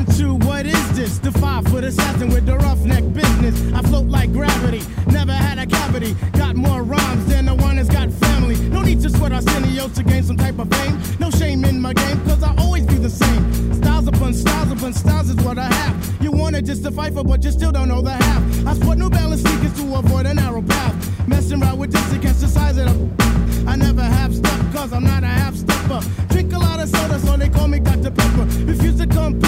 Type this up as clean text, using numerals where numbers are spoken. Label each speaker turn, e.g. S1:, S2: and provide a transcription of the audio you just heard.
S1: 1, 2, what is this? The 5-foot assassin with the roughneck business. I float like gravity, never had a cavity. Got more rhymes than the one that's got family. No need to sweat Arsenio to gain some type of fame. No shame in my game, cause I always be the same. Styles upon styles is what I have. You wanted just to fight for, but you still don't know the half. I sport New Balance sneakers to avoid a narrow path. Messing around with this against the size of the... I never have stuff, cause I'm not a half-stepper. Drink a lot of soda, so they call me